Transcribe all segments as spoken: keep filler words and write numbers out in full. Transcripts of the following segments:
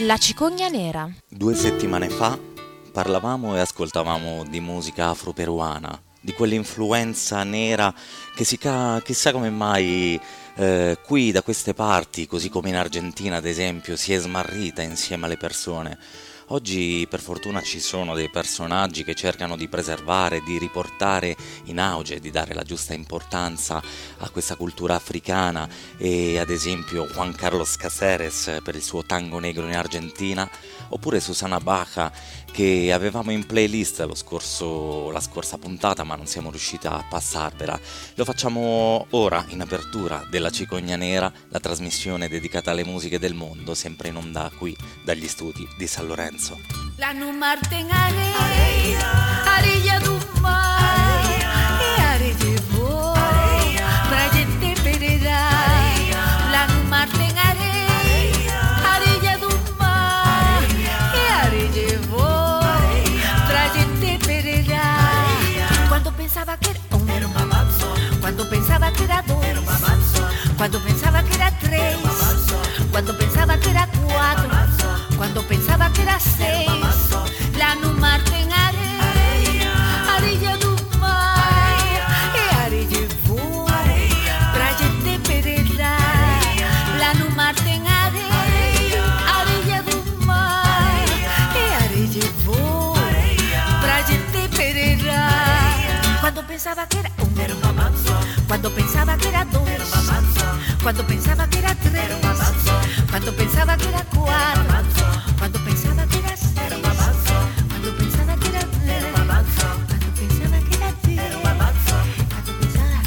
La cicogna nera. Due settimane fa parlavamo e ascoltavamo di musica afro-peruana, di quell'influenza nera che si ca- chissà come mai eh, qui da queste parti, così come in Argentina ad esempio, si è smarrita insieme alle persone. Oggi per fortuna ci sono dei personaggi che cercano di preservare, di riportare in auge, di dare la giusta importanza a questa cultura africana, e ad esempio Juan Carlos Caceres per il suo Tango Negro in Argentina, oppure Susana Baja che avevamo in playlist lo scorso, la scorsa puntata ma non siamo riusciti a passarvela. Lo facciamo ora in apertura della Cicogna Nera, la trasmissione dedicata alle musiche del mondo, sempre in onda qui dagli studi di San Lorenzo. La numarte en areia, areia do mar, e areia boa, pra gente pereira. La numarte en areia, areia do mar, e areia boa, pra gente pereira. Quando pensava que era um, era um babazo. Quando pensava que era dois, era um babazo. Quando pensava que era três, quando pensava que era quatro, quando pensava que era seis. Lá no mar tem areia, areia do mar, e areia boa, pra gente pereirar. Lá no mar tem areia, areia do mar, e areia boa, pra gente pereirar. Quando pensava que era um, era um babazo. Quando pensava que era dois, era um babazo. Quando pensava que era três, era um babazo. Quando pensava que era quatro, quando pensava que era seis, era um babazo. Quando pensava que era três, era um babazo. Quando pensava que era dez, era um babazo. Quando pensava...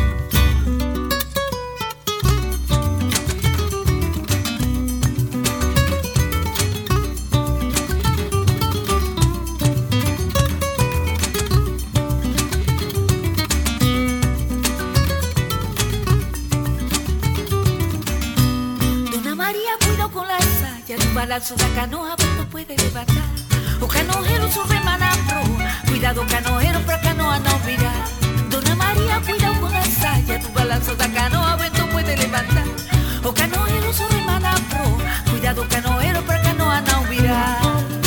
balanço da canoa, vento puede levantar. O canoeiro só rema na proa. Cuidado, canoeiro, pra canoa não virar. Dona Maria, cuidado com a saia. Do balanço da canoa, vento puede levantar. O canoeiro só rema na proa. Cuidado, canoeiro, pra canoa não virar.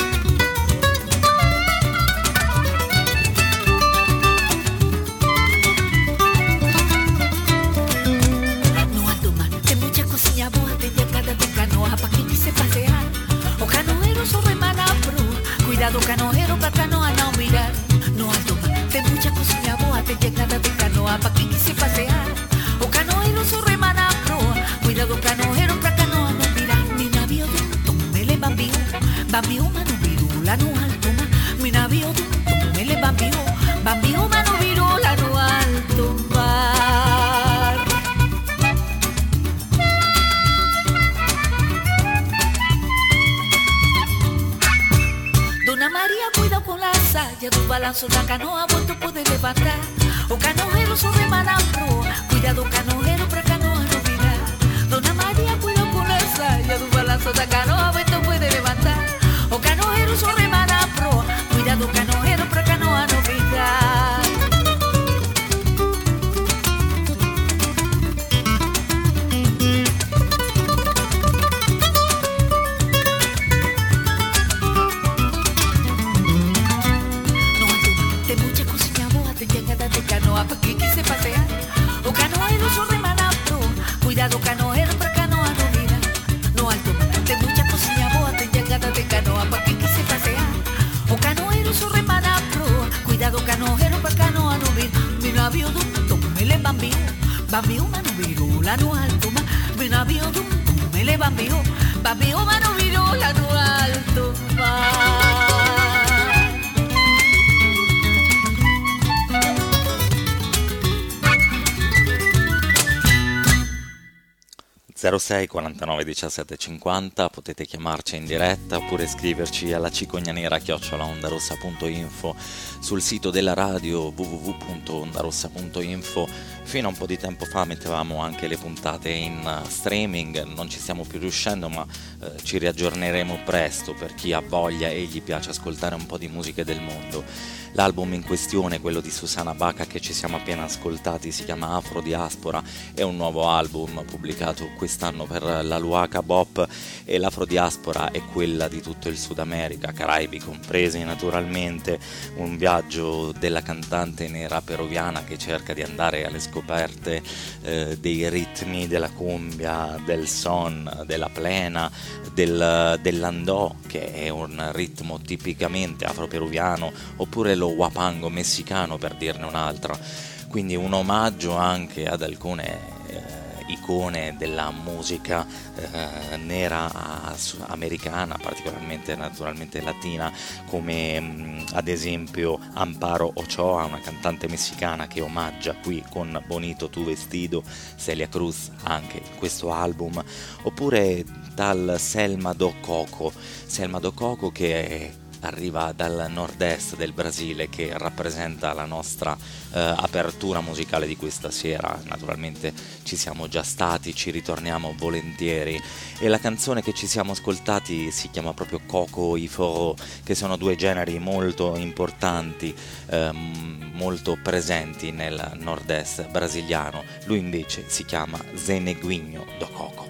No alto mar tem muita cozinha boa. Tem llegada de canoa pra quem quiser passear. O canoeiro só rema na proa. Cuidado, canoeiro, pra canoa não virar. No alto mar tem muita cozinha boa. Tem llegada de canoa pra quem quiser passear. O canoeiro só rema na proa. Cuidado, canoeiro, pra canoa não virar. Mi navio dum dum, ele bambiu. Bambiu, mano, viru, lá no alto mar. Mi navio dum dum, ele bambiu. Bambiu, mano, viru, lá no alto mar. Dona Maria, cuida com a saia. Do balanço da canoa, vento pode levantar. O canoeiro só rema na proa. Cuidado, canoeiro, pra canoa não virar. Dona Maria, cuida com a saia. Do balanço da canoa, vento pode levantar. O canoeiro só rema na proa. Cuidado, canoeiro, pra canoa não virar. Llegada de canoa pra quem quiser passear. O canoeiro só rema na proa. Cuidado, canoeiro, pra canoa não virar. No alto mar tem muita cozinha boa. Tem llegada de canoa pra quem quiser passear. O canoeiro só rema na proa. Cuidado, canoeiro, pra canoa não virar. Mi navio dum dum, ele bambiu. Bambiu, mano, virou lá no alto mar. Mi navio dum dum, ele bambiu. Bambiu, mano, virou lá no alto mar. zero sei quarantanove diciassette cinquanta, potete chiamarci in diretta oppure scriverci alla cicognanera chiocciola ondarossa punto info, sul sito della radio w w w punto ondarossa punto info Fino a un po' di tempo fa mettevamo anche le puntate in streaming, non ci stiamo più riuscendo, ma eh, ci riaggiorneremo presto per chi ha voglia e gli piace ascoltare un po' di musiche del mondo. L'album in questione, quello di Susana Baca che ci siamo appena ascoltati, si chiama Afro Diaspora, è un nuovo album pubblicato quest'anno per la Luaca Bop, e l'Afro Diaspora è quella di tutto il Sud America, Caraibi compresi naturalmente, un viaggio della cantante nera peruviana che cerca di andare alle scoperte eh, dei ritmi della cumbia, del son, della plena, del, dell'andò, che è un ritmo tipicamente afro-peruviano, oppure lo huapango messicano, per dirne un'altra. Quindi un omaggio anche ad alcune eh, icone della musica eh, nera a, americana, particolarmente naturalmente latina, come mh, ad esempio Amparo Ochoa, una cantante messicana che omaggia qui con Bonito tu vestido Celia Cruz anche in questo album, oppure tal Selma do Coco, Selma do Coco che è arriva dal nord-est del Brasile, che rappresenta la nostra eh, apertura musicale di questa sera. Naturalmente ci siamo già stati, ci ritorniamo volentieri, e la canzone che ci siamo ascoltati si chiama proprio Coco y Forró, che sono due generi molto importanti, ehm, molto presenti nel nord-est brasiliano. Lui invece si chiama Zeneguinho do Coco.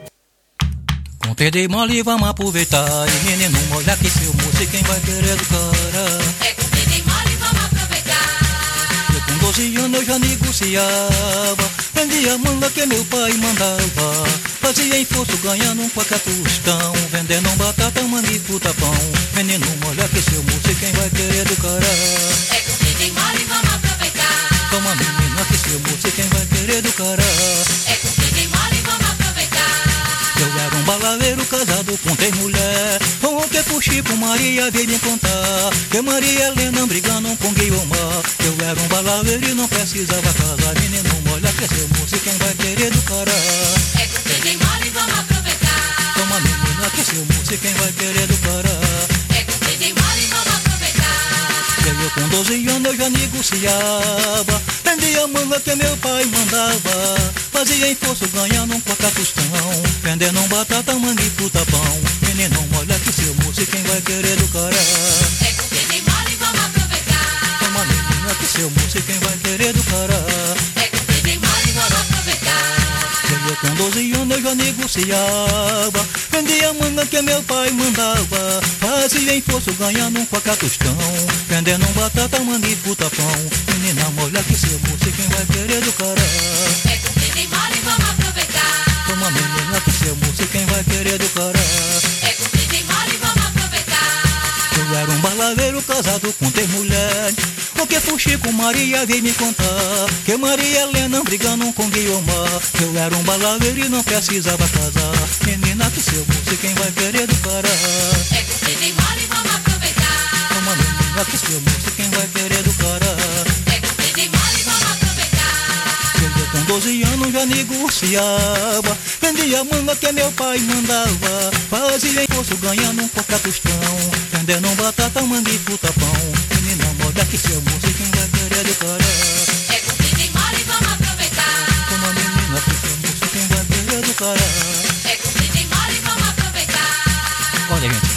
Contei de mole, vamos aproveitar. E menino, molha que seu moço, quem vai querer do cara? É contei de mole, vamos aproveitar. Eu com doze anos eu já negociava, vendia manga que meu pai mandava, fazia em forço ganhando um qualquer tostão, vendendo batata, manga e fruta pão. Menino, molha que seu moço, quem vai querer do cara? É contei de mole, vamos aproveitar. Toma menina que seu moço, quem vai querer do cara? É contei de mole, vamos aproveitar. Eu era um balaveiro casado com três mulher. Ontem pro Chico, Maria veio me contar que Maria Helena brigando com Guiomar. Eu era um balaveiro e não precisava casar. Menino, molha que seu moço, quem vai querer do cara? É contei de mole, vamos aproveitar. Toma menina que seu moço, quem vai querer do cara? É contei de mole, vamos aproveitar. Eu com doze anos eu já negociava, vendia manga que meu pai mandava, fazia em forço ganhando um qualquer tostão, vendendo batata, manga e fruta pão. Menino, molha que seu moço, quem vai querer do cara? É contei de mole, vamos aproveitar. Toma menina que seu moço, quem vai querer do cara? É contei de mole, vamos aproveitar. Eu com doze anos eu já negociava, vendia manga que meu pai mandava, fazia em forço ganhando um qualquer tostão, vendendo batata, manga e fruta pão. Menina, molha que seu moço, quem vai querer do cara? É contei de mole, vamos aproveitar. Toma menina que seu moço, quem vai querer do cara? É contei de mole, vamos aproveitar. Eu era um balaveiro casado com três mulheres. O que foi Chico, Maria veio me contar que Maria Helena brigando com Guiomar. Eu era um balaveiro e não precisava casar. Menina que seu moço, quem vai querer do cara? É contei de mole, vamos aproveitar. Toma menina que seu moço, quem vai querer do cara? É contei de mole, vamos aproveitar. Eu com doze anos já negociava, vendia manga que meu pai mandava, fazia em forço ganhando um qualquer tostão, vendendo batata, manga e fruta pão. Menina, molha que seu moço, quem vai querer do cara? É contei de mole, vamos aproveitar. Toma menina que seu moço, quem vai querer do cara? É contei de mole, vamos aproveitar. Olha, gente,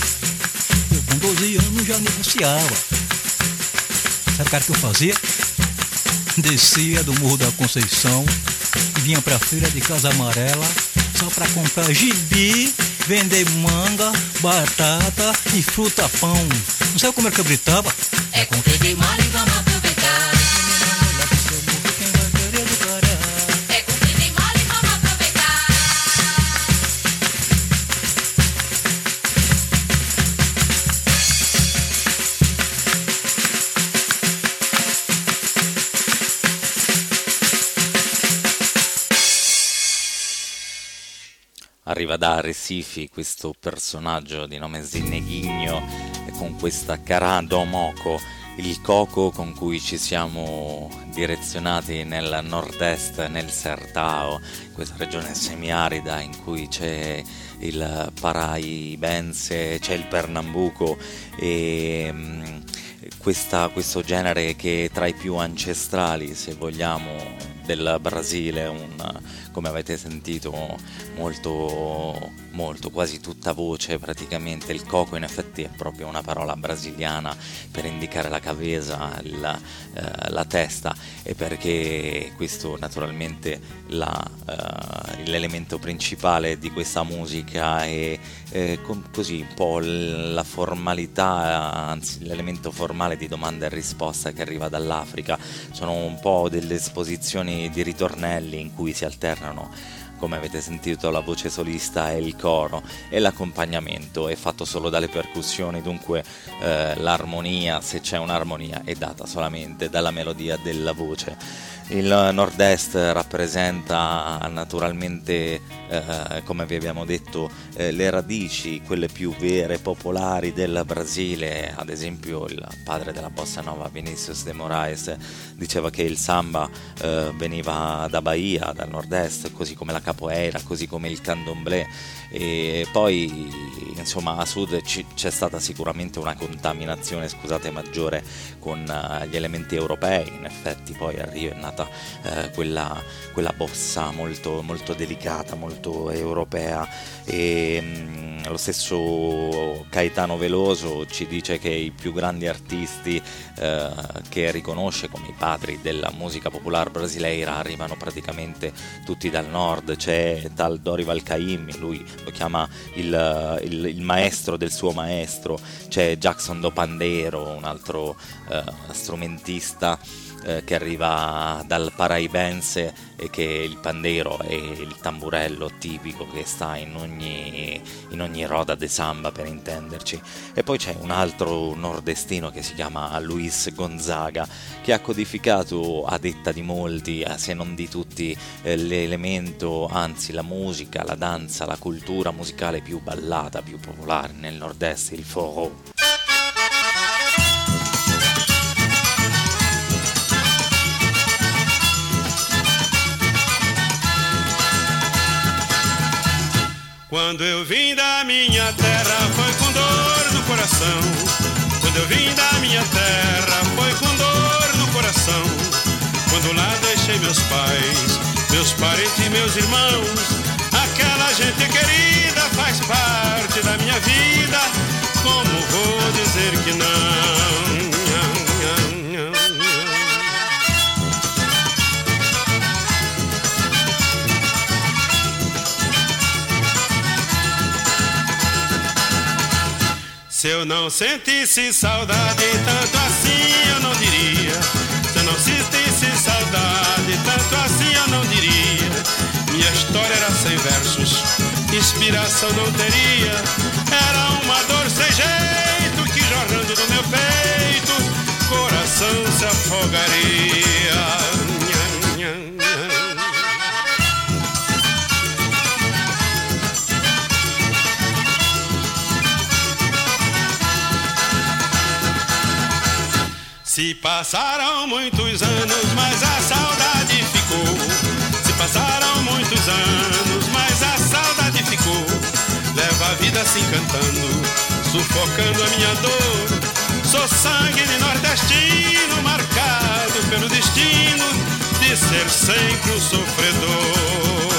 eu com doze anos já negociava. Sabe o cara que eu fazia? Descia do Morro da Conceição e vinha pra feira de Casa Amarela só pra comprar gibi, vender manga, batata e fruta pão. Não sabe como é que eu gritava? É contei de mole, vamos aproveitar. Menina, olha que seu moço, quem vai querer do cara? É contei de mole, vamos aproveitar. Arriva da Recife questo personaggio di nome Zeneguinho con questa Cará do Moco, il coco con cui ci siamo direzionati nel nord-est, nel Sertao, questa regione semiarida in cui c'è il Paraibense, c'è il Pernambuco e mh, questa, questo genere che è tra i più ancestrali, se vogliamo, del Brasile, un, come avete sentito, molto, molto, quasi tutta voce praticamente. Il coco in effetti è proprio una parola brasiliana per indicare la cabeza, il, eh, la testa, e perché questo naturalmente la, eh, l'elemento principale di questa musica è eh, con, così un po' la formalità, anzi l'elemento formale di domanda e risposta che arriva dall'Africa. Sono un po' delle esposizioni di ritornelli in cui si alternano, come avete sentito, la voce solista e il coro, e l'accompagnamento è fatto solo dalle percussioni, dunque eh, l'armonia, se c'è un'armonia, è data solamente dalla melodia della voce. Il nord-est rappresenta naturalmente, eh, come vi abbiamo detto, eh, le radici, quelle più vere, popolari del Brasile. Ad esempio il padre della bossa nova, Vinicius de Moraes, diceva che il samba eh, veniva da Bahia, dal nord-est, così come la capoeira, così come il candomblé. E poi insomma a sud ci, c'è stata sicuramente una contaminazione, scusate, maggiore con uh, gli elementi europei. In effetti poi arriva, è nata uh, quella, quella bossa molto, molto delicata, molto europea, e um, lo stesso Caetano Veloso ci dice che i più grandi artisti uh, che riconosce come i padri della musica popolare brasileira arrivano praticamente tutti dal nord. C'è tal Dorival Caymmi, lui lo chiama il, il, il maestro del suo maestro. C'è Jackson do Pandeiro, un altro uh, strumentista uh, che arriva dal paraibense, e che il pandeiro è il tamburello tipico che sta in ogni, in ogni roda de samba, per intenderci. E poi c'è un altro nordestino che si chiama Luis Gonzaga, che ha codificato, a detta di molti, se non di tutti, eh, l'elemento, anzi la musica, la danza, la cultura musicale più ballata, più popolare nel nord-est, il forró. Quando eu vim da minha terra foi com dor no coração. Quando eu vim da minha terra foi com dor no coração. Quando lá deixei meus pais, meus parentes, meus irmãos, aquela gente querida faz parte da minha vida. Como vou dizer que não? Se eu não sentisse saudade, tanto assim eu não diria. Se eu não sentisse saudade, tanto assim eu não diria. Minha história era sem versos, inspiração não teria. Era uma dor sem jeito que jorrando do meu peito, coração se afogaria. Se passaram muitos anos, mas a saudade ficou. Se passaram muitos anos, mas a saudade ficou. Leva a vida assim cantando, sufocando a minha dor. Sou sangue de nordestino, marcado pelo destino de ser sempre um sofredor.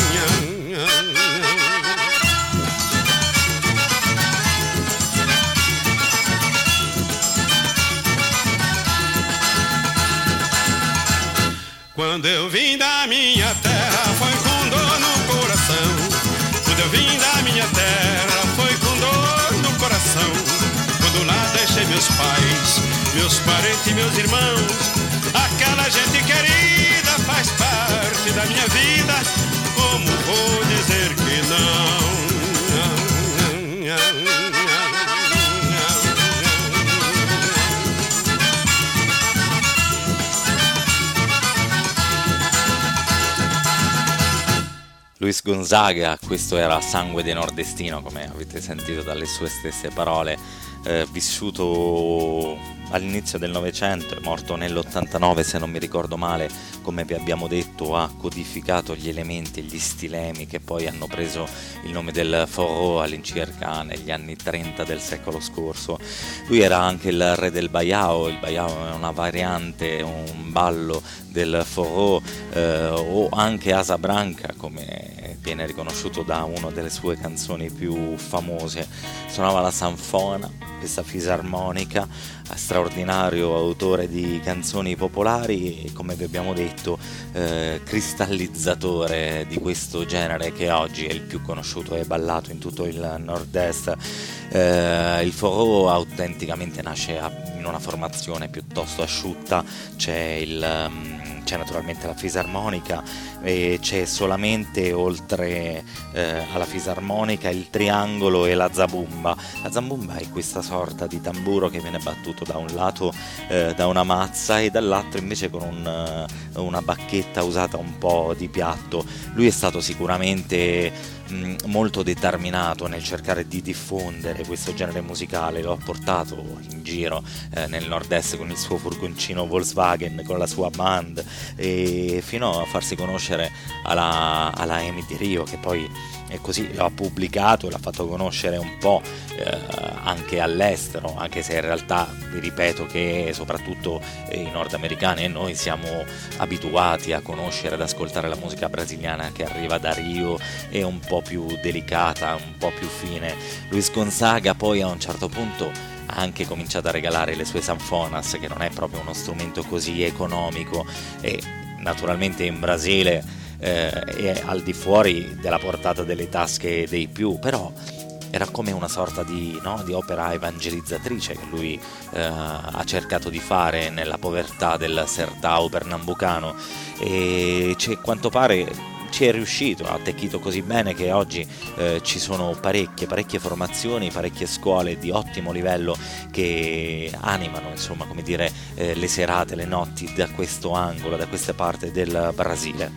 Quando eu vim da minha terra foi com dor no coração. Quando eu vim da minha terra foi com dor no coração. Quando lá deixei meus pais, meus parentes, meus irmãos, aquela gente querida faz parte da minha vida. Como vou dizer que não? Luis Gonzaga, questo era Sangue de Nordestino, come avete sentito dalle sue stesse parole, eh, vissuto all'inizio del Novecento, è morto nell'ottantanove se non mi ricordo male, come vi abbiamo detto ha codificato gli elementi e gli stilemi che poi hanno preso il nome del forró all'incirca negli anni trenta del secolo scorso. Lui era anche il re del baiao, il baiao è una variante, un ballo del forró, eh, o anche Asa Branca come viene riconosciuto da una delle sue canzoni più famose. Suonava la sanfona, questa fisarmonica, straordinario autore di canzoni popolari e, come vi abbiamo detto, eh, cristallizzatore di questo genere che oggi è il più conosciuto e ballato in tutto il nord-est. Eh, il forró autenticamente nasce in una formazione piuttosto asciutta, c'è il um, c'è naturalmente la fisarmonica e c'è solamente, oltre eh, alla fisarmonica, il triangolo e la zabumba. La zabumba è questa sorta di tamburo che viene battuto da un lato eh, da una mazza e dall'altro invece con un, una bacchetta usata un po' di piatto. Lui è stato sicuramente mh, molto determinato nel cercare di diffondere questo genere musicale, lo ha portato in giro eh, nel nord-est con il suo furgoncino Volkswagen, con la sua band, e fino a farsi conoscere alla, alla Emi di Rio, che poi è così, lo ha pubblicato e l'ha fatto conoscere un po' eh, anche all'estero, anche se in realtà vi ripeto che soprattutto i nordamericani e noi siamo abituati a conoscere, ad ascoltare la musica brasiliana che arriva da Rio, è un po' più delicata, un po' più fine. Luis Gonzaga poi a un certo punto ha anche cominciato a regalare le sue sanfonas, che non è proprio uno strumento così economico, e naturalmente in Brasile eh, è al di fuori della portata delle tasche dei più, però era come una sorta di, no, di opera evangelizzatrice che lui eh, ha cercato di fare nella povertà del sertão pernambucano, e c'è, quanto pare ci è riuscito, ha attecchito così bene che oggi eh, ci sono parecchie, parecchie formazioni, parecchie scuole di ottimo livello che animano, insomma, come dire, eh, le serate, le notti da questo angolo, da questa parte del Brasile.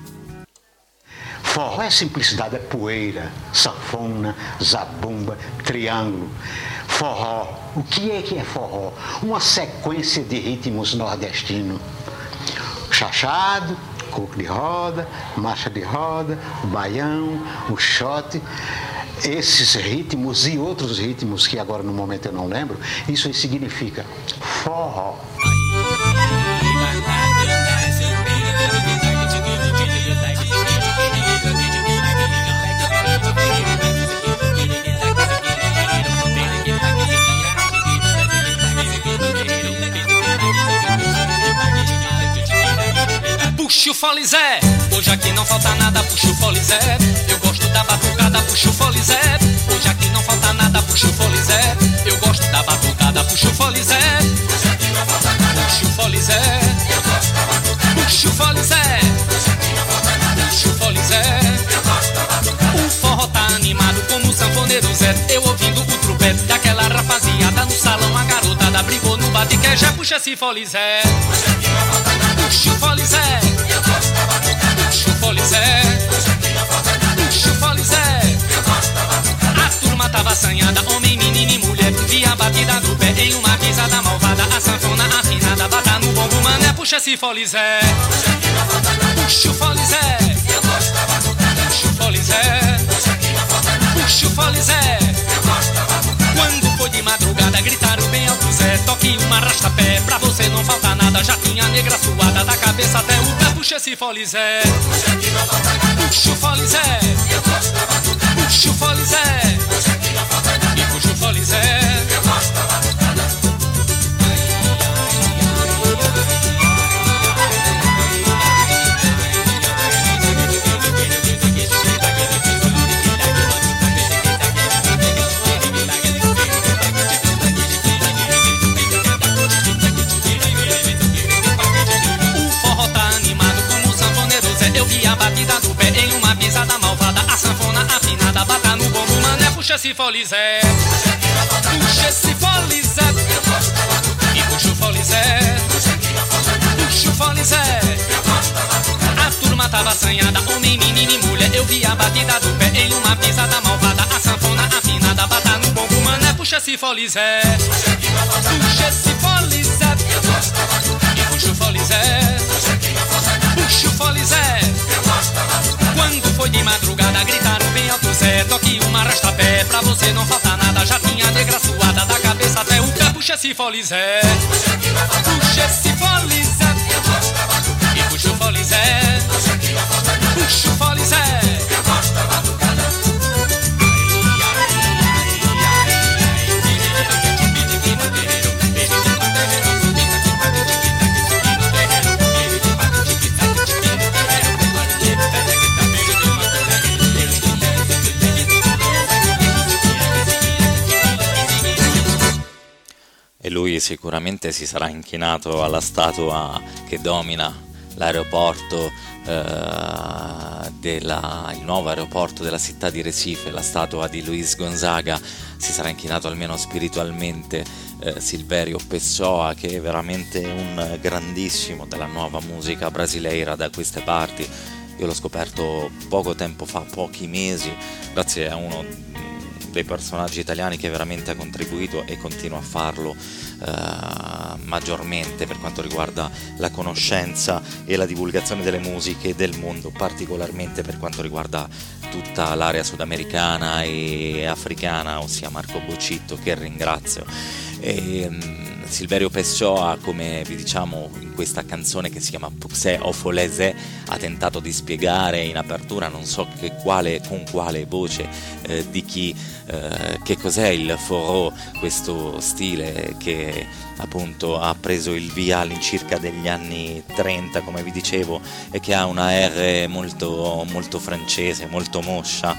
Forró é simplicidade, é poeira, sanfona, zabumba, triângulo. Forró, o que é que é forró? Uma sequência de ritmos nordestinos. Chachado, coco de roda, marcha de roda, o baião, o shot, esses ritmos e outros ritmos que agora no momento eu não lembro, isso aí significa forró. Puxa o fole Zé, hoje aqui não falta nada, puxa o fole Zé. Eu gosto da batucada, puxa o fole Zé. Hoje aqui não falta nada, puxa o fole Zé. Eu gosto da batucada, puxa o fole Zé. Hoje aqui não falta nada, puxa o fole Zé. Eu gosto da batucada, puxa o fole Zé. Hoje aqui não falta nada, puxa o fole Zé. Eu gosto da batucada. O forró tá animado como o sanfoneiro Zé. Eu ouvindo o trupete daquela rapaziada no salão, a garotada brigou no bate-quer, já puxa esse fole Zé. Hoje aqui não falta nada, puxa o fole Zé. Eu gosto da batucada, puxa o fole Zé. Hoje aqui não falta nada, puxa o fole Zé. Eu gosto da batucada. A turma tava assanhada, homem, menino e mulher, via a batida do pé em uma pisada malvada. A sanfona afinada, bata no bombo, mané, puxa esse fole Zé. Hoje aqui não falta nada, puxa o fole Zé. Eu gosto da batucada, puxa o fole Zé. Hoje aqui não falta nada, puxa o fole Zé. Eu gosto da batucada. Quando foi de madrugada, gritaram bem alto Zé, toque uma arrasta-pé, pra você não falta nada. Já tinha negra suada, da cabeça até o pé, puxa esse fole Zé. Hoje aqui não falta nada, puxa o fole Zé. Eu gosto da batucada, puxa o fole Zé. Hoje aqui não falta nada, e puxa o fole Zé. Eu gosto da batucada. Puxa esse fole Zé, puxa esse fole Zé, e puxa o fole Zé, puxa o fole Zé. A turma tava assanhada, homem, menino e mulher, eu vi a batida do pé em uma pisada malvada. A sanfona afinada, bata no bombo, mané, puxa esse fole Zé, puxa esse fole Zé. arrasta-pé, pra você não faltar nada. Já tinha negra suada da cabeça até o pé. Puxa esse folizé, puxa esse folizé, e puxa o folizé, puxa o folizé. E lui sicuramente si sarà inchinato alla statua che domina l'aeroporto, eh, della, il nuovo aeroporto della città di Recife, la statua di Luis Gonzaga. Si sarà inchinato almeno spiritualmente eh, Silvério Pessoa, che è veramente un grandissimo della nuova musica brasileira da queste parti. Io l'ho scoperto poco tempo fa, pochi mesi, grazie a uno dei personaggi italiani che veramente ha contribuito e continua a farlo eh, maggiormente per quanto riguarda la conoscenza e la divulgazione delle musiche del mondo, particolarmente per quanto riguarda tutta l'area sudamericana e africana, ossia Marco Bocitto, che ringrazio. E, um, Silvério Pessoa, come vi diciamo in questa canzone che si chiama Puxé o Folezé, ha tentato di spiegare in apertura, non so che quale, con quale voce, eh, di chi, eh, che cos'è il forró, questo stile che appunto ha preso il via all'incirca degli anni trenta, come vi dicevo, e che ha una R molto, molto francese, molto moscia.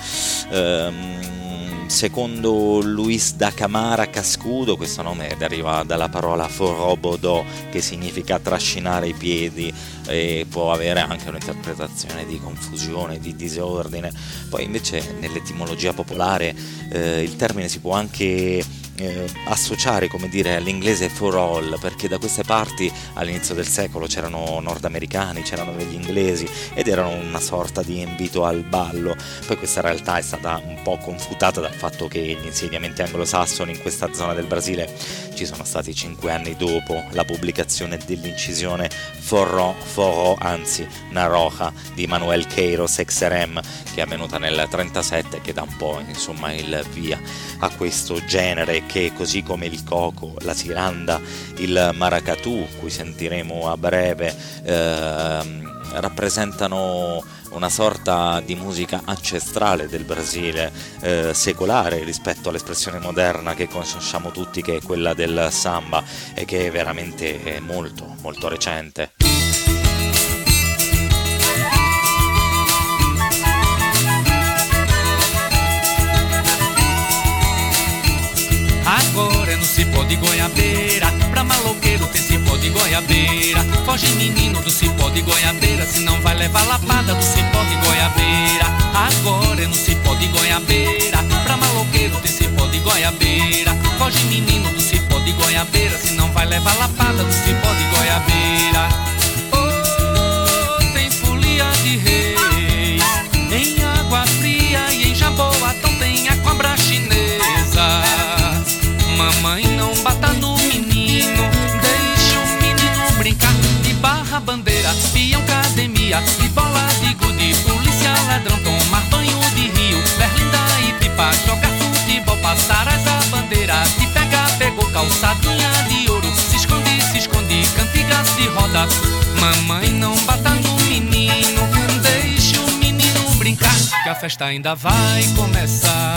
ehm, Secondo Luis da Camara Cascudo, questo nome deriva dalla parola forró-bodó, che significa trascinare i piedi, e può avere anche un'interpretazione di confusione, di disordine. Poi invece nell'etimologia popolare eh, il termine si può anche Eh, associare, come dire, all'inglese for all, perché da queste parti all'inizio del secolo c'erano nordamericani, c'erano degli inglesi ed erano una sorta di invito al ballo. Poi questa realtà è stata un po' confutata dal fatto che gli insediamenti anglosassoni in questa zona del Brasile ci sono stati cinque anni dopo la pubblicazione dell'incisione Forró, Forró, anzi Naroja di Manuel Queiroz Exerem, che è avvenuta nel trentasette, che dà un po' insomma il via a questo genere che, così come il coco, la siranda, il maracatù, cui sentiremo a breve, ehm, rappresentano una sorta di musica ancestrale del Brasile, eh, secolare rispetto all'espressione moderna che conosciamo tutti, che è quella del samba, e che è veramente molto molto recente. Agora é no cipó de goiabeira, pra maloqueiro tem cipó de goiabeira. Foge menino do cipó de goiabeira, senão vai levar lapada do cipó de goiabeira. Agora é no cipó de goiabeira, pra maloqueiro tem cipó de goiabeira. Foge menino do cipó de goiabeira, senão vai levar lapada do cipó de goiabeira. Oh, tem folia de reis em água fria e em Jaboatão tem a cobra chinesa. Mamãe, não bata no menino, deixa o menino brincar de barra, bandeira, peão, academia, de bola de gude, polícia, ladrão, tomar banho de rio, berlinda e pipa, jogar futebol, passar as bandeiras, de pega, pegou, calçadinha de ouro, se esconde, se esconde, cantigas de roda. Mamãe, não bata no menino, deixa o menino brincar, que a festa ainda vai começar.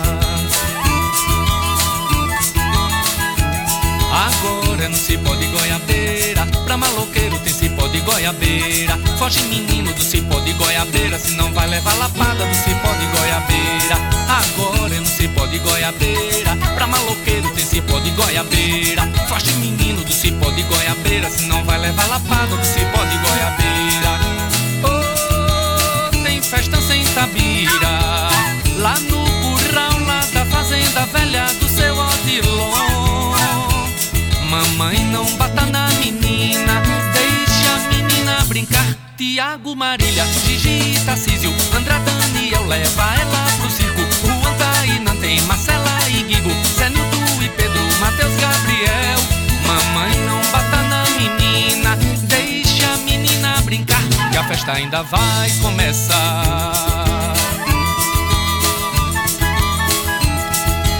Agora não se pode goiabeira, pra maloqueiro tem cipó de goiabeira. Foge menino do cipó de goiabeira, senão vai levar lapada do cipó de goiabeira. Agora não se pode goiabeira, pra maloqueiro tem cipó de goiabeira. Foge menino do cipó de goiabeira, senão vai levar lapada do cipó de goiabeira. Oh, tem festa sem tabira, lá no curral, lá da fazenda velha do seu Odilon. Mamãe, não bata na menina, deixa a menina brincar. Tiago, Marília, Gigi e Tarcísio, André, Daniel, leva ela pro circo. Juan, Taína, tem Marcela e Guigo, Zé Nilton e Pedro, Matheus, Gabriel. Mamãe, não bata na menina, deixa a menina brincar, que a festa ainda vai começar.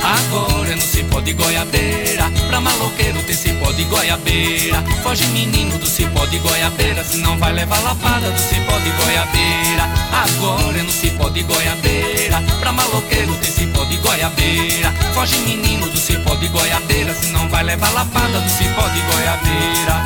Agora é no cipó de goiabeira, pra maloqueiro tem cipó de goiabeira. Foge menino do cipó de goiabeira, senão vai levar lapada do cipó de goiabeira. Agora é no cipó de goiabeira, pra maloqueiro tem cipó de goiabeira. Foge menino do cipó de goiabeira, senão vai levar lapada do cipó de goiabeira.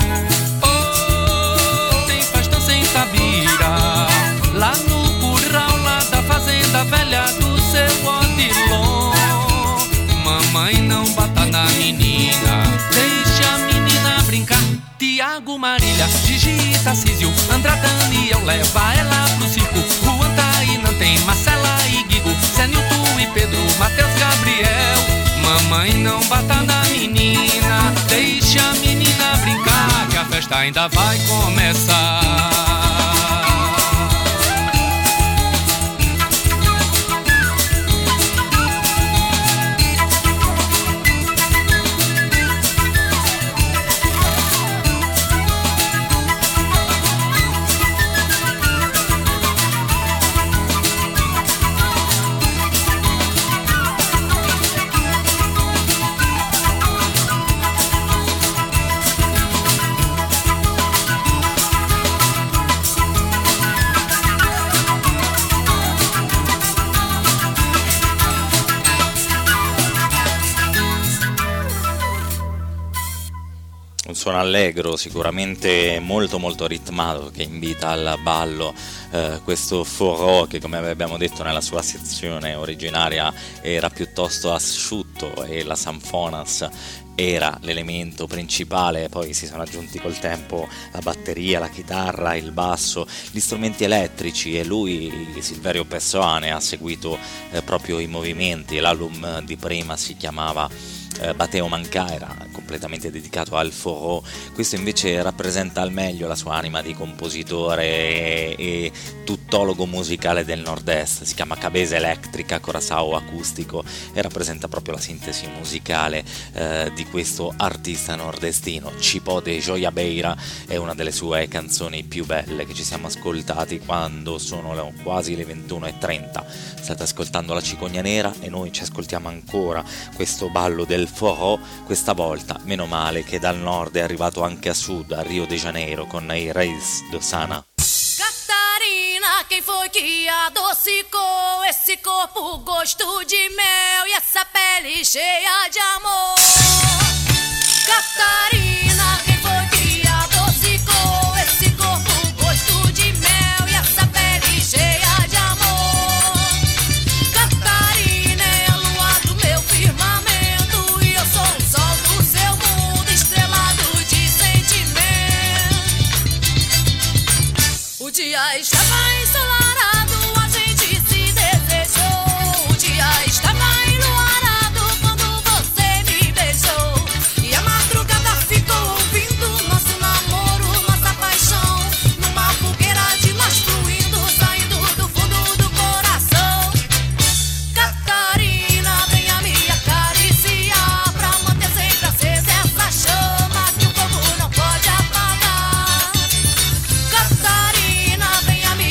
Oh, tem festa sem tabira, lá no curral, lá da fazenda velha do seu Odilon. Mamãe não bata na menina, deixa a menina brincar. Tiago, Marília, Gigi, Tarcísio, André, Daniel, leva ela pro circo. Juan, Taína, tem Marcela e Guigo, Zé Nilton e Pedro, Matheus, Gabriel. Mamãe não bata na menina, deixa a menina brincar, que a festa ainda vai começar. Suono allegro, sicuramente molto molto ritmato, che invita al ballo. Eh, questo forró, che come abbiamo detto nella sua sezione originaria era piuttosto asciutto, e la sanfonas era l'elemento principale, poi si sono aggiunti col tempo la batteria, la chitarra, il basso, gli strumenti elettrici, e lui, Silverio Pessoane, ha seguito eh, proprio i movimenti. L'album di prima si chiamava eh, Bateo Manca, era completamente dedicato al forró. Questo invece rappresenta al meglio la sua anima di compositore e, e tuttologo musicale del nord-est. Si chiama Cabeza Electrica, Corazao acustico, e rappresenta proprio la sintesi musicale eh, di questo artista nordestino. Cipó de Goiabeira è una delle sue canzoni più belle che ci siamo ascoltati quando sono le, quasi le ventuno e trenta. State ascoltando La Cicogna Nera e noi ci ascoltiamo ancora questo ballo del forró, questa volta meno male che dal nord è arrivato anche a sud, a Rio de Janeiro, con i Reis do Sana. Catarina, quem foi que adocicou esse corpo gosto de mel e essa pele cheia de amor? Catarina, quem foi que adocicou esse corpo gosto de mel e essa pele cheia de amor? Catarina é a lua do meu firmamento e eu sou o sol do seu mundo estrelado de sentimento. O dia estava ensolarado, a gente se desejou. O dia estava enluarado quando você me beijou. E a madrugada ficou ouvindo nosso namoro, nossa paixão, numa fogueira de nós fluindo, saindo do fundo do coração. Catarina, venha me acariciar pra manter sempre acesa essa chama que o fogo não pode apagar. Catarina, venha me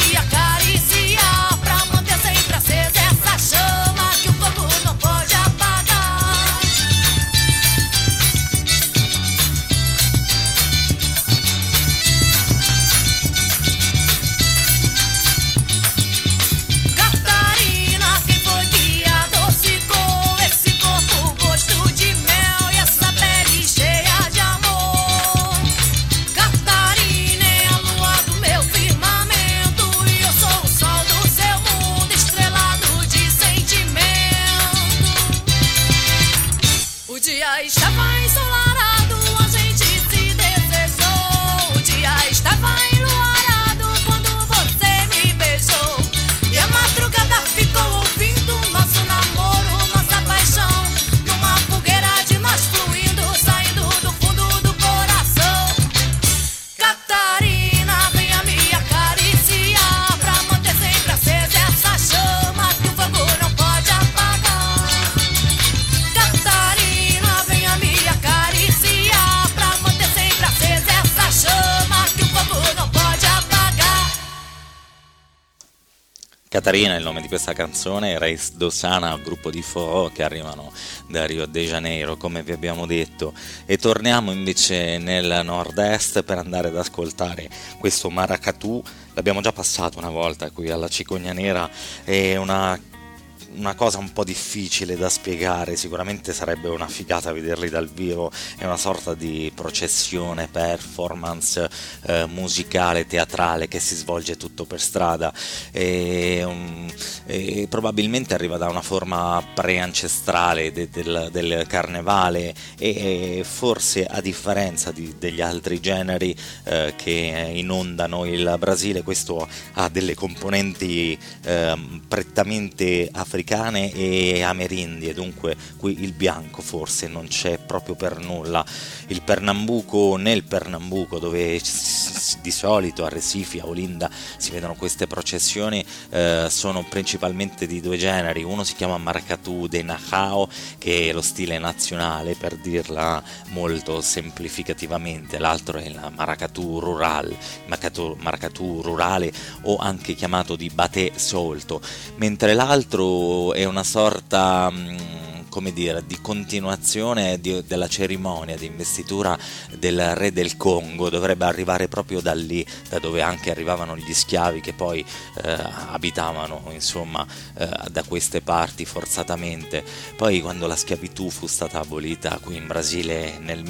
Catarina è il nome di questa canzone, Reis Dosana, gruppo di Forró che arrivano da Rio de Janeiro, come vi abbiamo detto. E torniamo invece nel nord-est per andare ad ascoltare questo maracatù. L'abbiamo già passato una volta qui alla Cicogna Nera, è una una cosa un po' difficile da spiegare, sicuramente sarebbe una figata vederli dal vivo, è una sorta di processione, performance eh, musicale, teatrale che si svolge tutto per strada e, um, e probabilmente arriva da una forma preancestrale de, del, del carnevale e, e forse a differenza di, degli altri generi eh, che inondano il Brasile, questo ha delle componenti eh, prettamente africane e amerindie, dunque qui il bianco forse non c'è proprio per nulla. Il Pernambuco, nel Pernambuco dove di solito a Recife, a Olinda si vedono queste processioni, eh, sono principalmente di due generi. Uno si chiama Maracatu de Najao, che è lo stile nazionale per dirla molto semplificativamente, l'altro è il Maracatu rural, Maracatu, Maracatu rurale o anche chiamato di Baté solto, mentre l'altro è una sorta, come dire, di continuazione di, della cerimonia di investitura del re del Congo. Dovrebbe arrivare proprio da lì, da dove anche arrivavano gli schiavi che poi eh, abitavano insomma eh, da queste parti forzatamente. Poi quando la schiavitù fu stata abolita qui in Brasile nel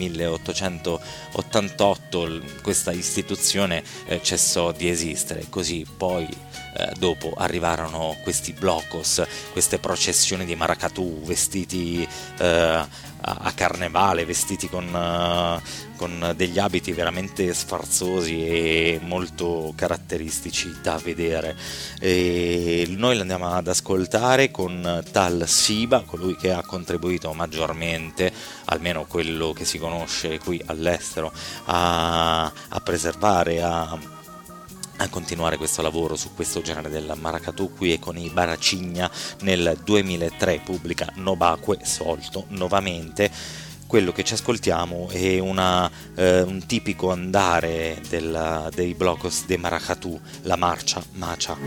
milleottocentottantotto, questa istituzione eh, cessò di esistere, così poi Eh, dopo arrivarono questi blocos, queste processioni di maracatù vestiti eh, a, a carnevale, vestiti con, uh, con degli abiti veramente sfarzosi e molto caratteristici da vedere. E noi l'andiamo ad ascoltare con Tal Siba, colui che ha contribuito maggiormente, almeno quello che si conosce qui all'estero, a, a preservare, a a continuare questo lavoro su questo genere del maracatù. Qui e con i Baracigna nel duemilatré pubblica Nobaque Solto nuovamente. Quello che ci ascoltiamo è una, eh, un tipico andare del, dei blocos de maracatù, la marcia macia.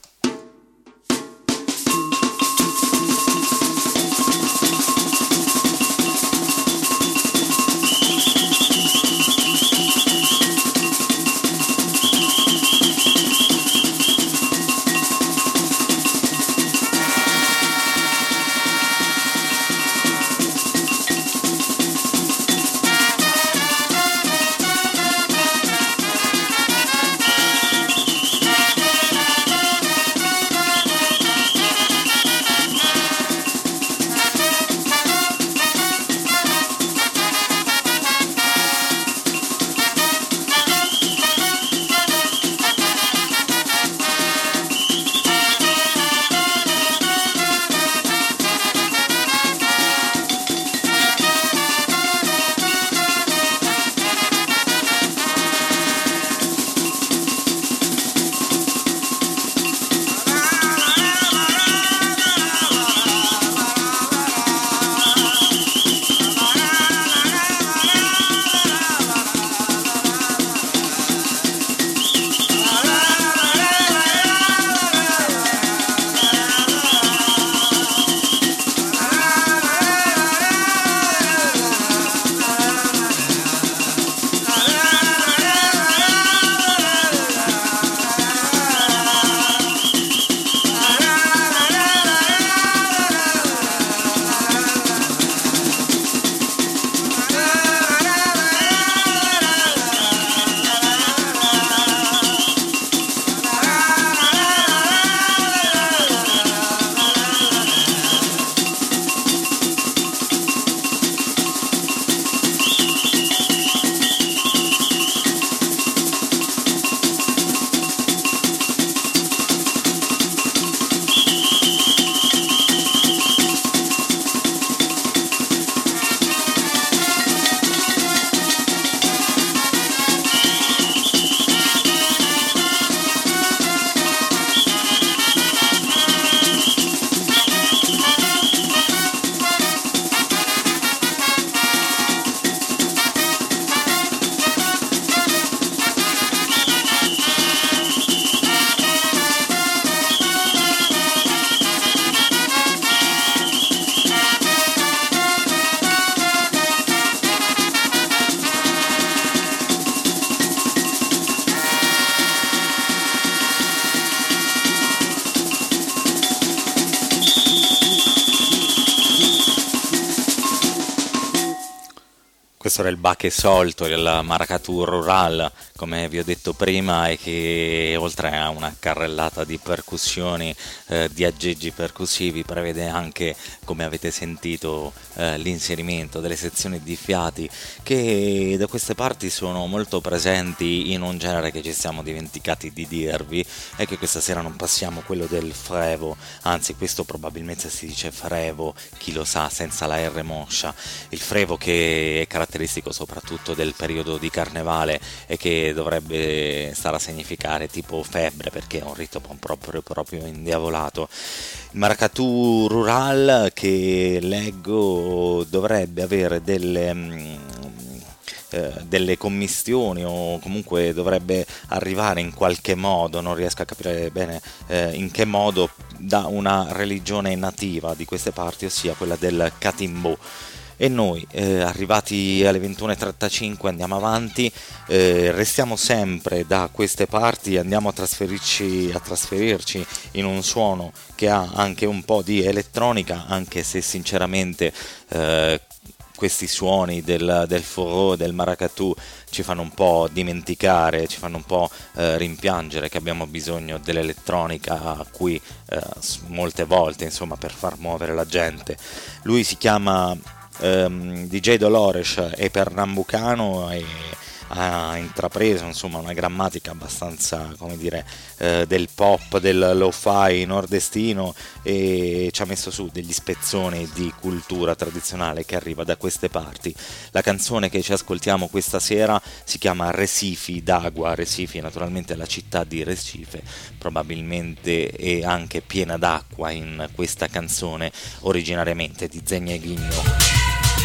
questo era il Bache Solto, il Maracatu Rural, come vi ho detto prima, e che oltre a una carrellata di percussioni, eh, di aggeggi percussivi, prevede anche, come avete sentito, eh, l'inserimento delle sezioni di fiati che da queste parti sono molto presenti in un genere che ci siamo dimenticati di dirvi, e che questa sera non passiamo, quello del frevo, anzi questo probabilmente si dice frevo, chi lo sa, senza la R moscia. Il frevo che è caratteristico soprattutto del periodo di carnevale e che dovrebbe stare a significare tipo febbre, perché è un ritmo proprio, proprio indiavolato. Il Maracatu Rural, che leggo dovrebbe avere delle... Mm, delle commistioni, o comunque dovrebbe arrivare in qualche modo, non riesco a capire bene eh, in che modo, da una religione nativa di queste parti, ossia quella del Catimbo. E noi, eh, arrivati alle ventuno e trentacinque, andiamo avanti, eh, restiamo sempre da queste parti, andiamo a trasferirci, a trasferirci in un suono che ha anche un po' di elettronica, anche se sinceramente eh, questi suoni del, del forró, del maracatu ci fanno un po' dimenticare, ci fanno un po' eh, rimpiangere che abbiamo bisogno dell'elettronica qui eh, molte volte, insomma, per far muovere la gente. Lui si chiama ehm, D J Dolores, è pernambucano e ha intrapreso, insomma, una grammatica abbastanza, come dire, eh, del pop, del lo-fi nordestino, e ci ha messo su degli spezzoni di cultura tradizionale che arriva da queste parti. La canzone che ci ascoltiamo questa sera si chiama Recife d'Agua. Recife naturalmente è la città di Recife, probabilmente è anche piena d'acqua in questa canzone, originariamente di Zegna e Ghigno.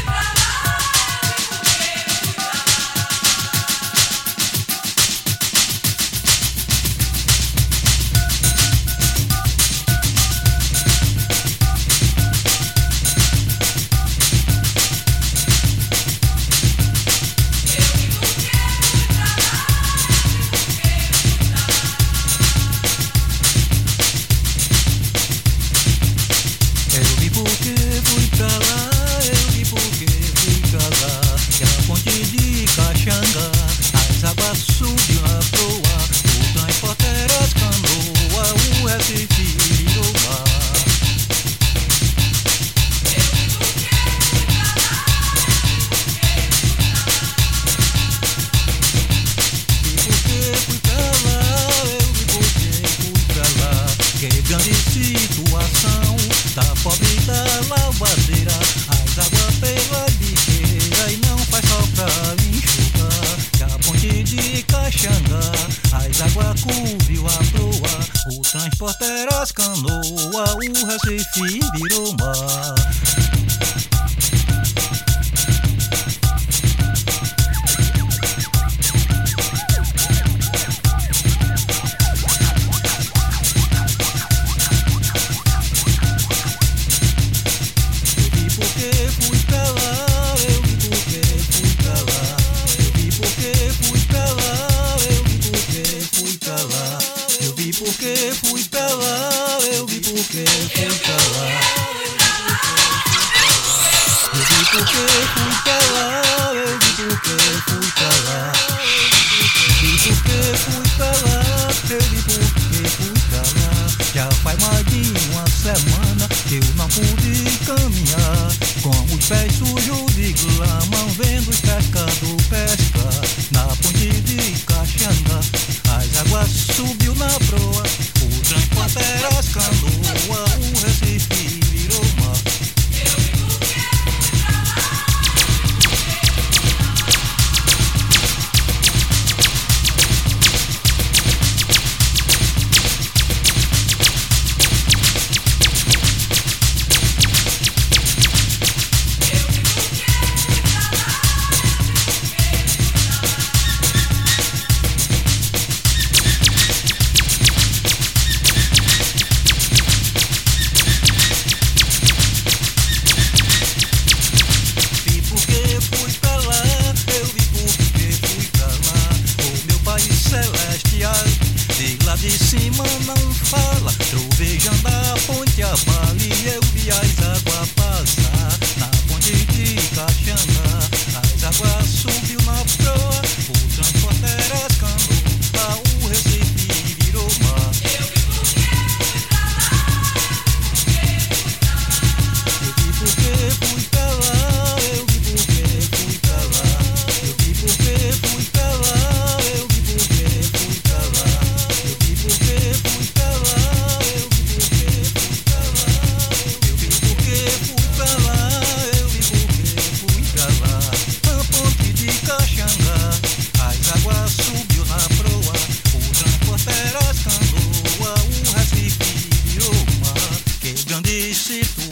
de cima não fala, trovejando a ponte a vale, eu vi as águas passar na ponte de Caxangá, as águas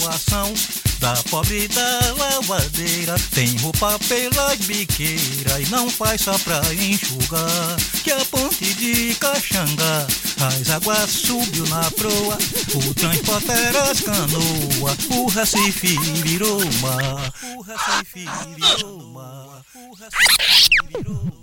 situação da pobre da lavadeira. Tem roupa pelas biqueiras e não faz só pra enxugar. Que a ponte de Caxanga, as águas subiu na proa. O transporte era as canoas, o Recife virou mar. O Recife virou mar. O Recife virou mar.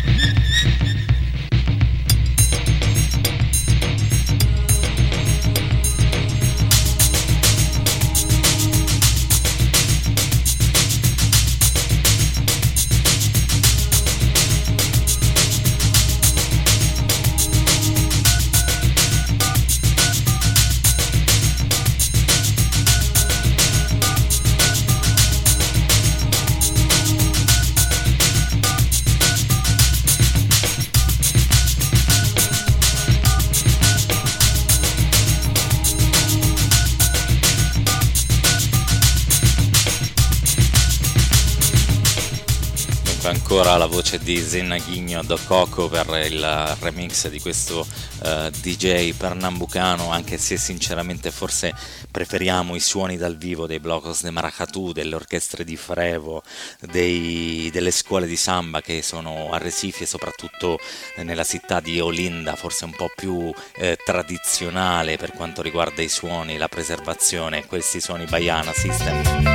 Ancora la voce di Zennaghigno do Coco per il remix di questo uh, D J pernambucano, anche se sinceramente forse preferiamo i suoni dal vivo dei Blocos de Maracatu, delle orchestre di frevo, dei, delle scuole di samba che sono a Recife e soprattutto nella città di Olinda, forse un po' più eh, tradizionale per quanto riguarda i suoni, la preservazione, questi suoni Baiana System.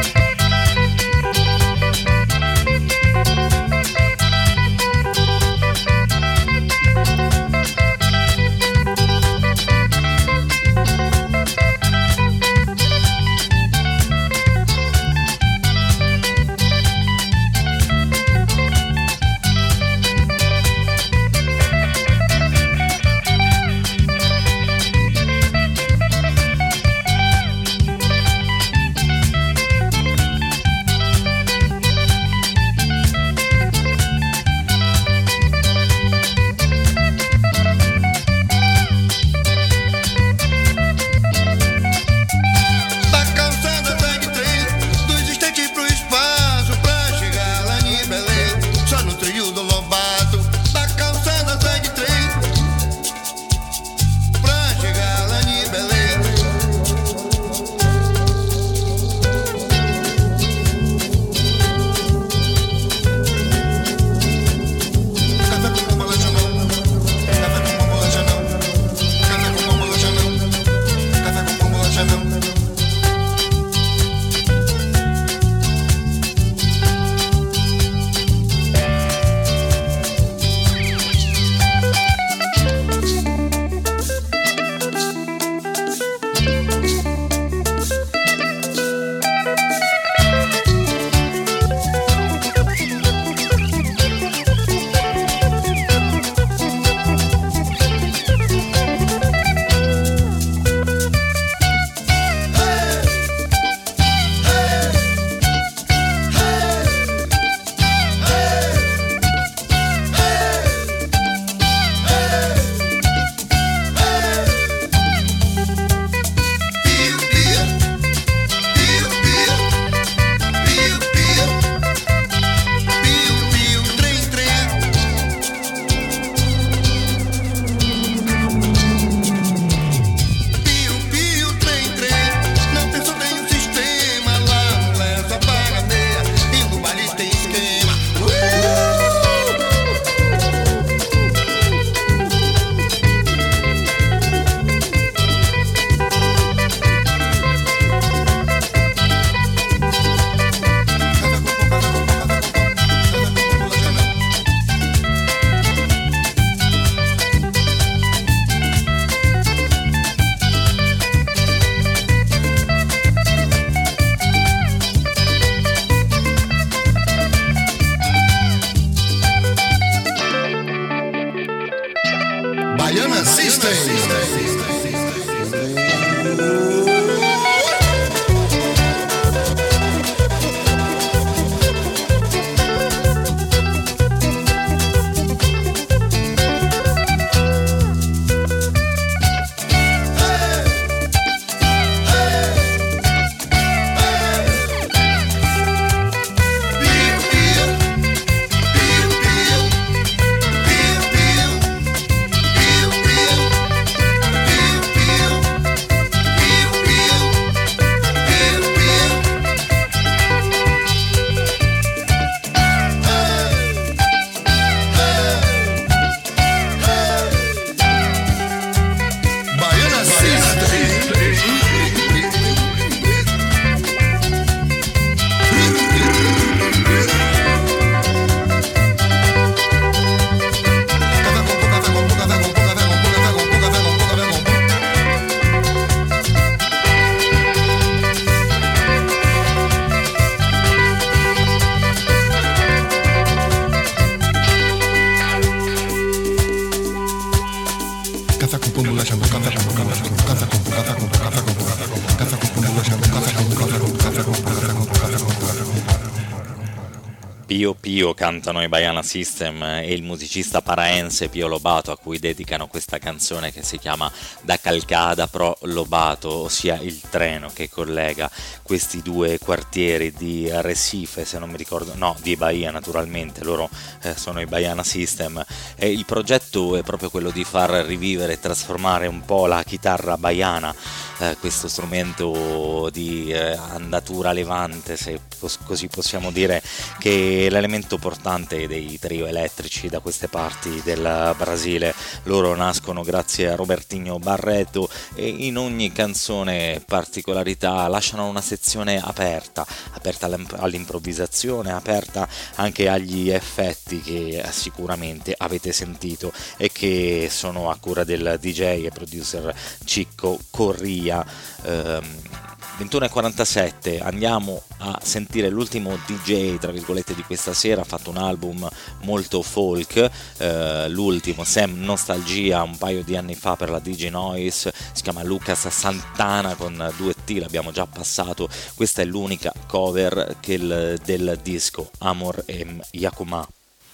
Pio Pio cantano i Baiana System e il musicista paraense Pio Lobato, a cui dedicano questa canzone che si chiama Da Calcada Pro Lobato, ossia il treno che collega questi due quartieri di Recife, se non mi ricordo, no, di Bahia naturalmente, loro eh, sono i Baiana System, e il progetto è proprio quello di far rivivere e trasformare un po' la chitarra baiana, eh, questo strumento di eh, andatura levante, se pos- così possiamo dire, che l'elemento portante dei trio elettrici da queste parti del Brasile. Loro nascono grazie a Robertinho Barreto e in ogni canzone particolarità, lasciano una sezione aperta, aperta all'improvvisazione, aperta anche agli effetti che sicuramente avete sentito e che sono a cura del D J e producer Cicco Corria. ehm, ventuno e quarantasette, andiamo a sentire l'ultimo D J tra virgolette di questa sera. Ha fatto un album molto folk, eh, l'ultimo Sam Nostalgia, un paio di anni fa per la Digi Noise, si chiama Lucas Santana con due T, l'abbiamo già passato, questa è l'unica cover che il, del disco Amor em Yakuma.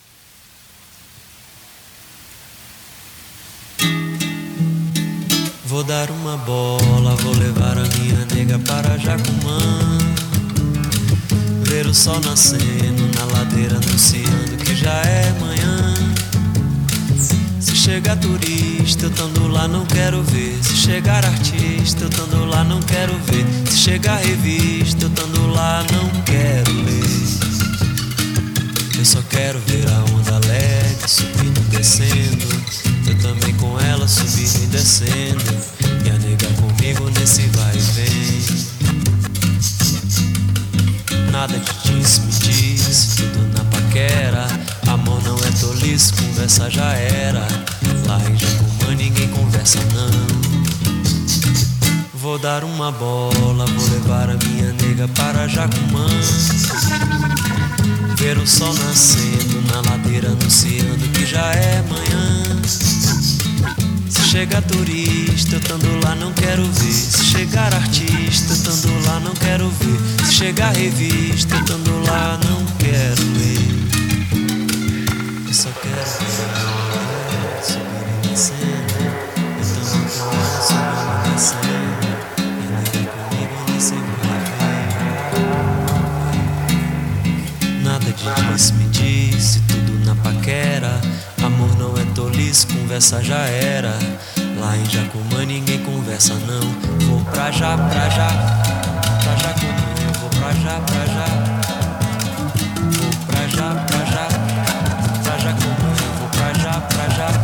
Vou dar uma bola, vou levar a minha nega para Jacumã, ver o sol nascendo na ladeira anunciando que já é manhã. Se chegar turista, eu tando lá não quero ver. Se chegar artista, eu tando lá não quero ver. Se chegar revista, eu tando lá não quero ler. Eu só quero ver a onda alegre subindo e descendo, eu também com ela subindo e descendo, e a nega comigo nesse vai e vem. Nada de diz, me diz, tudo na paquera. Amor não é tolice, conversa já era. Lá em Jacumã ninguém conversa não. Vou dar uma bola, vou levar a minha nega para Jacumã, ver o sol nascendo na ladeira anunciando que já é manhã. Se chegar turista, eu tando lá não quero ver. Se chegar artista, eu tando lá não quero ver. Se chegar revista, eu tando lá não quero ler. Eu só quero ver a onda subir e descendo, eu tando com ela subindo e descendo, e nega comigo nesse vai. Nada de diz, me disse, tudo na paquera. Amor não é tolice, conversa já era. Lá em Jacumã ninguém conversa não. Vou pra já, pra já, pra Jacumã, eu vou pra já, pra já. Vou pra já, pra já, pra Jacumã, eu vou pra já, pra já.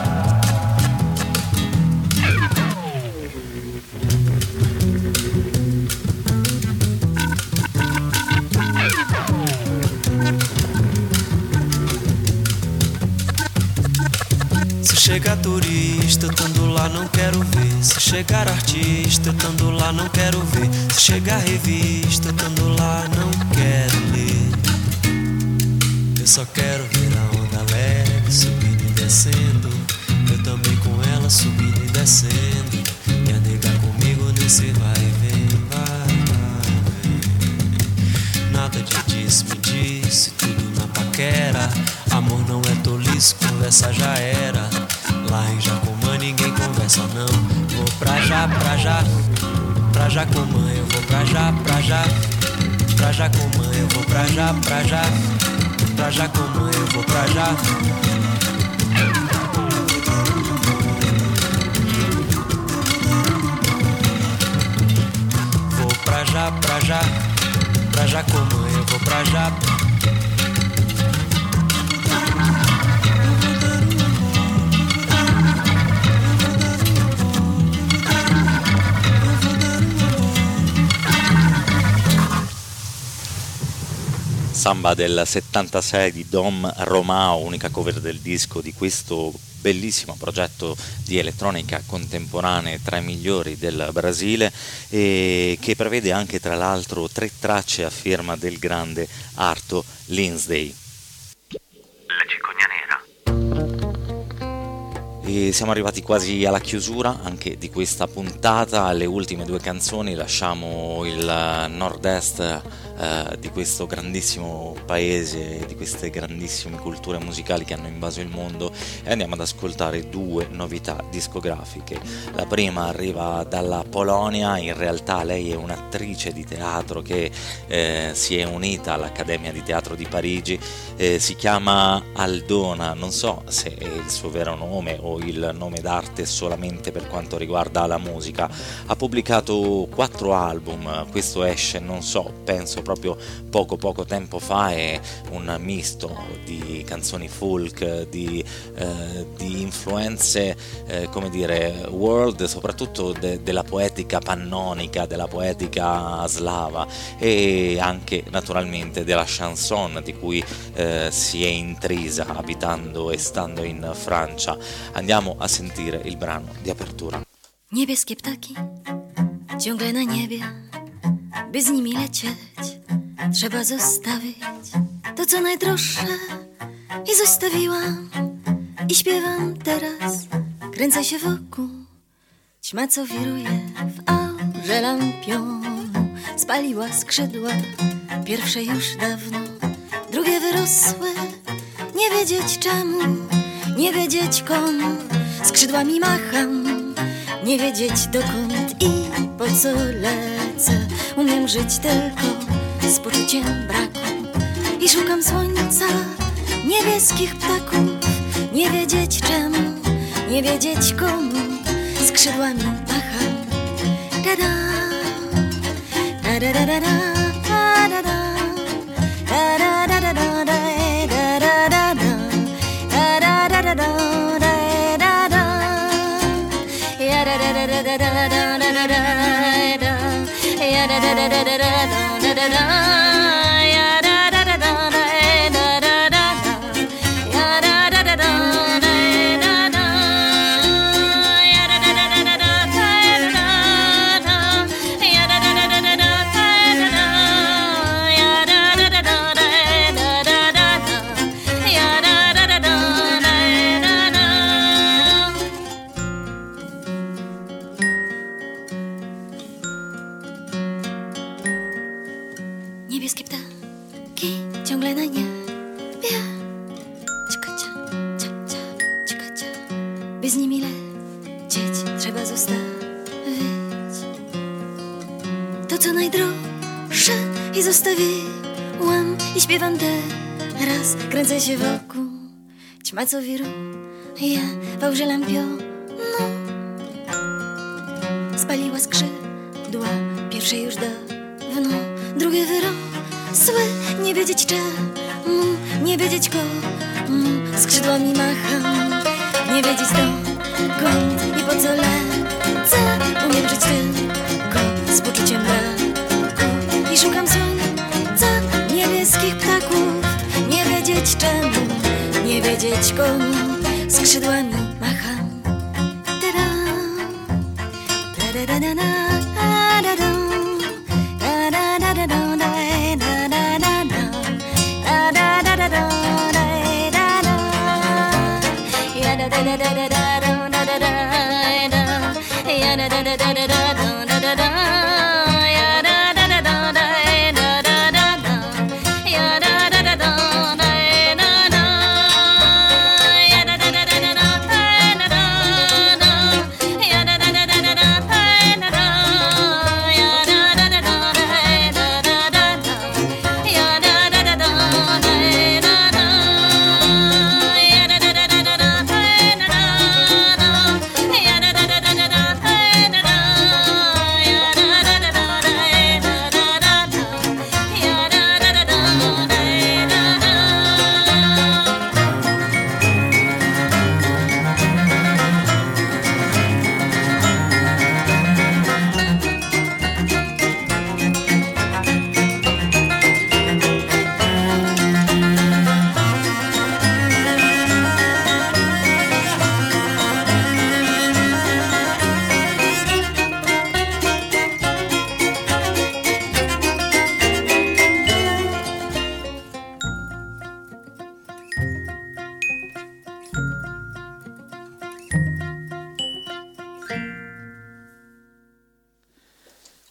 Se chegar turista, eu tando lá não quero ver. Se chegar artista, eu tando lá não quero ver. Se chegar revista, eu tando lá não quero ler. Eu só quero ver a onda alegre subindo e descendo, eu também com ela subindo e descendo, e a nega comigo nesse vai e vem, vai, vai. Nada de diz, me disse, tudo na paquera. Amor não é tolice, conversa já era. Lá em Jacumã ninguém conversa não. Vou pra já, pra já, pra Jacumã, eu vou pra já, pra já, pra Jacumã, eu vou pra já, pra já, pra Jacumã, eu vou pra já. Vou pra já, pra já, pra Jacumã, eu vou pra já. Samba del settantasei di Dom Romao, unica cover del disco di questo bellissimo progetto di elettronica contemporanea tra i migliori del Brasile, e che prevede anche tra l'altro tre tracce a firma del grande Arto Lindsay. La cicogna nera. E E siamo arrivati quasi alla chiusura anche di questa puntata. Le ultime due canzoni lasciamo il nord-est eh, di questo grandissimo paese, di queste grandissime culture musicali che hanno invaso il mondo, e andiamo ad ascoltare due novità discografiche. La prima arriva dalla Polonia, in realtà lei è un'attrice di teatro che eh, si è unita all'Accademia di Teatro di Parigi, eh, si chiama Aldona, non so se è il suo vero nome o il nome d'arte solamente per quanto riguarda la musica. Ha pubblicato quattro album, questo esce, non so, penso proprio poco poco tempo fa, è un misto di canzoni folk, di, eh, di influenze, eh, come dire, world, soprattutto de- della poetica pannonica, della poetica slava, e anche naturalmente della chanson di cui eh, si è intrisa abitando e stando in Francia. Andiamo a sentire il brano di apertura. Niebieskie ptaki ciągle na niebie, by z nimi lecieć trzeba zostawić to co najdroższe i zostawiłam i śpiewam teraz, kręcę się wokół, ćma co wiruje w aurze lampionu spaliła skrzydła, pierwsze już dawno, drugie wyrosłe, nie wiedzieć czemu, nie wiedzieć komu, skrzydłami macham, nie wiedzieć dokąd i po co lecę. Umiem żyć tylko z poczuciem braku i szukam słońca, niebieskich ptaków, nie wiedzieć czemu, nie wiedzieć komu, skrzydłami macham. Da-da, da-da-da-da-da, da-da-da, da-da-da-da-da, da-da-da-da, da-da-da-da-da. Niebieskie ptaki ciągle na niebie, cikacia, ciacia, cikacia, by z nimi lecieć trzeba zostawić to co najdroższe i zostawiłam i śpiewam teraz, kręcę się wokół, ćma co wiruje w aurze lampionu spaliła skrzydła, pierwsze już dawno, drugie wyrosły, nie wiedzieć czemu, nie wiedzieć komu, skrzydłami macham, nie wiedzieć dokąd i po co lecę. Umiem żyć tylko z poczuciem braku i szukam słońca, niebieskich ptaków, nie wiedzieć czemu, nie wiedzieć komu, skrzydłami macham. Ta-da, ta-da-da-da-da, ta-da-da.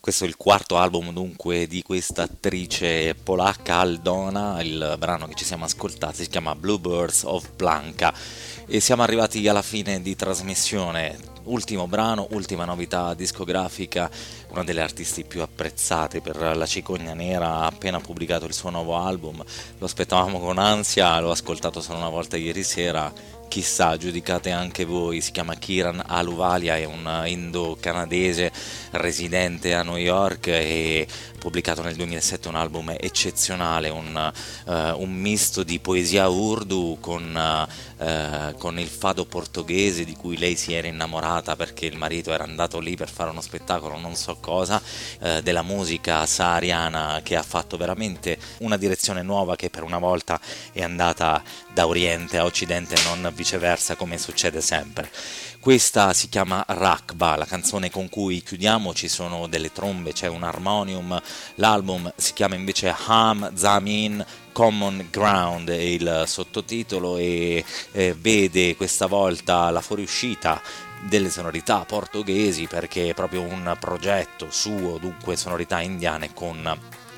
Questo è il quarto album dunque di questa attrice polacca Aldona, il brano che ci siamo ascoltati si chiama Bluebirds of Blanca e siamo arrivati alla fine di trasmissione. Ultimo brano, ultima novità discografica, una delle artisti più apprezzate per la Cicogna Nera, ha appena pubblicato il suo nuovo album, lo aspettavamo con ansia, l'ho ascoltato solo una volta ieri sera, chissà, giudicate anche voi. Si chiama Kiran Ahluwalia, è un indo-canadese residente a New York e pubblicato nel duemilasette un album eccezionale, un, uh, un misto di poesia urdu con, uh, con il fado portoghese di cui lei si era innamorata perché il marito era andato lì per fare uno spettacolo, non so cosa, uh, della musica sahariana, che ha fatto veramente una direzione nuova, che per una volta è andata da oriente a occidente, non viceversa come succede sempre. Questa si chiama Rakba, la canzone con cui chiudiamo, ci sono delle trombe, c'è un armonium, l'album si chiama invece Ham Zamin Common Ground, è il sottotitolo, e eh, vede questa volta la fuoriuscita delle sonorità portoghesi perché è proprio un progetto suo, dunque sonorità indiane con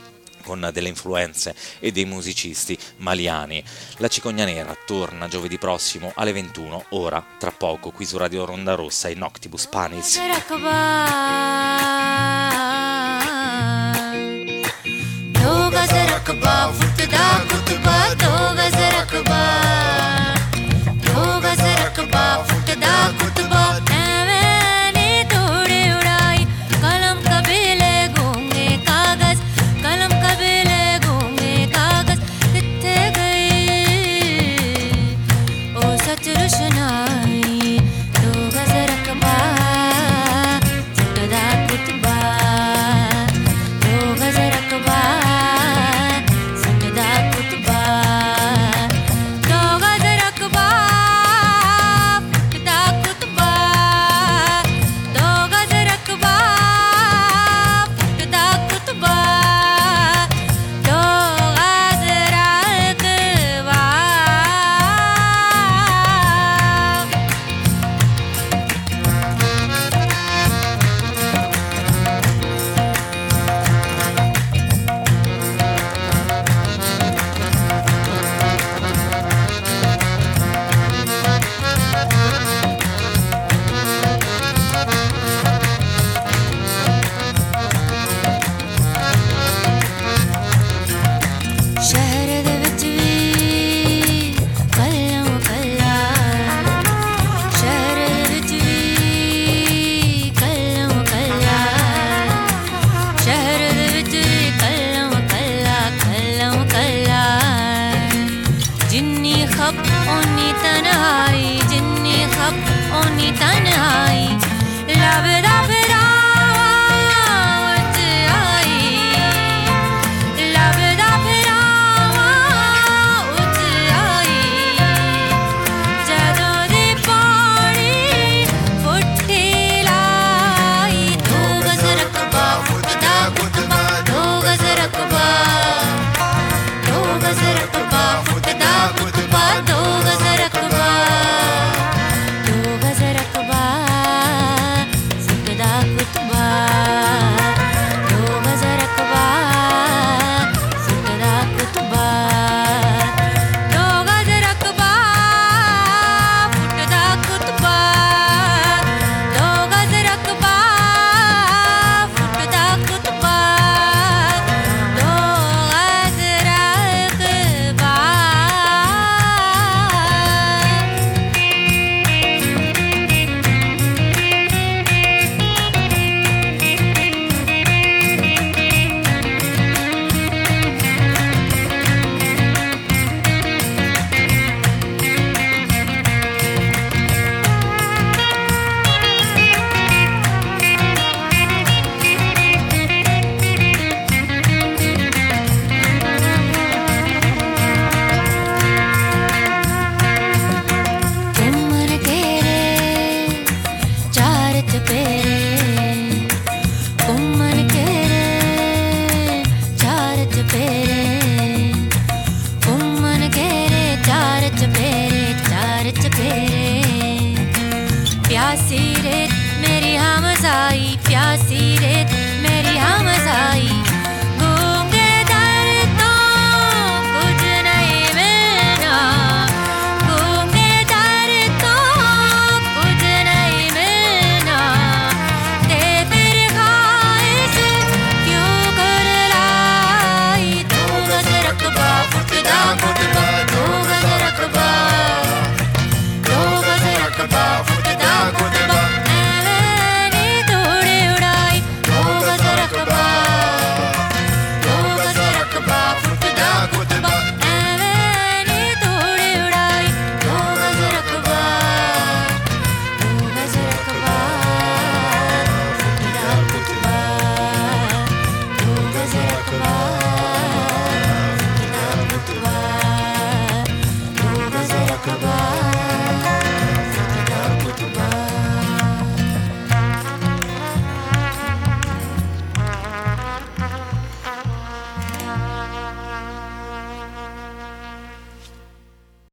con delle influenze e dei musicisti maliani. La Cicogna Nera torna giovedì prossimo alle ventuno, ora tra poco qui su Radio Ronda Rossa in Noctibus Panis. प्यासी रे मेरी हमसाई प्यासी रे मेरी mai.